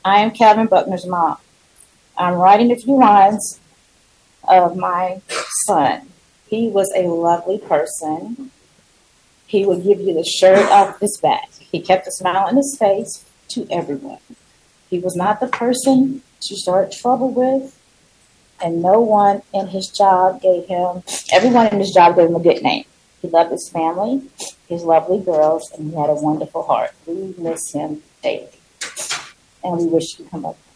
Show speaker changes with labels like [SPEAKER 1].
[SPEAKER 1] I am Calvin Buckner's mom. I'm writing a few lines of my son. He was a lovely person. He would give you the shirt off his back. He kept a smile on his face to everyone. He was not the person to start trouble with, and no one in his job gave him, everyone in his job gave him a good name. He loved his family, his lovely girls, and he had a wonderful heart. We miss him daily, and we wish he could come up